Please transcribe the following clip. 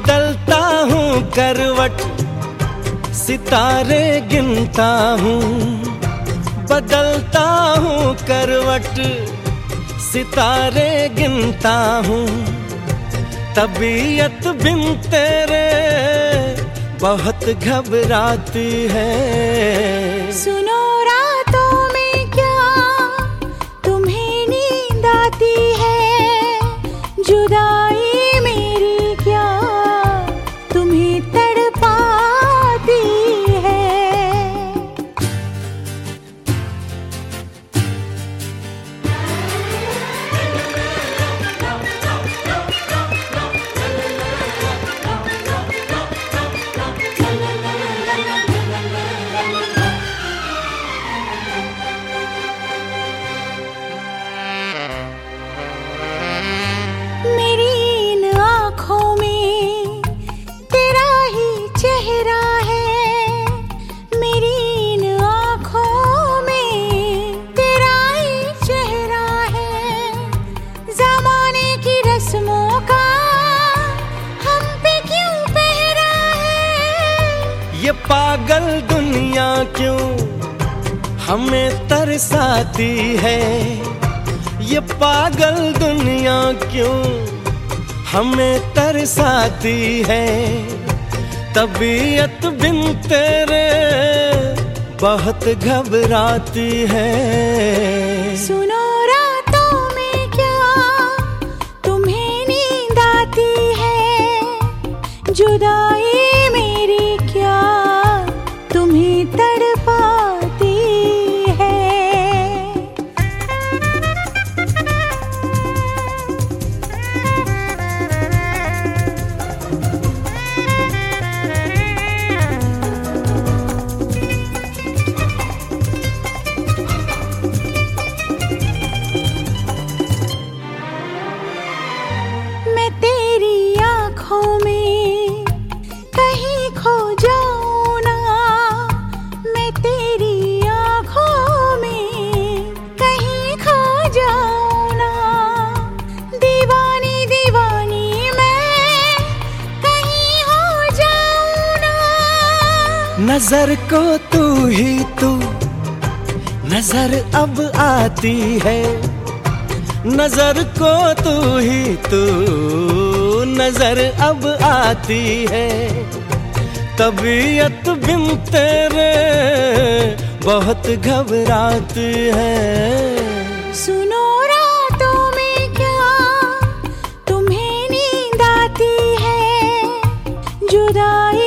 बदलता हूँ करवट, सितारे गिनता हूँ। बदलता हूँ करवट, सितारे गिनता हूँ। तबीयत बिन तेरे बहुत घबराती है। सुनो रातों में क्या तुम्हें नींद आती है? जुदाई मेरी क्या तुम्हें तड़पाती है? ये पागल दुनिया क्यों हमें तरसाती है? ये पागल दुनिया क्यों हमें तरसाती है? तबीयत बिन तेरे बहुत घबराती है। सुनो रातों में क्या तुम्हें नींद आती है? जुदाई मेरी क्या तुम्हें तड़पाती है? मैं तेरी आँखों में कहीं खो जाऊं ना, मैं तेरी आँखों में कहीं खो जाऊं ना। दीवानी दीवानी मैं कहीं हो जाऊं ना। नजर को तू ही तू नजर अब आती है। नजर को तू ही तू नजर अब आती है। तबीयत बिन तेरे बहुत घबराती है। सुनो रातों में क्या तुम्हें नींद आती है? जुदाई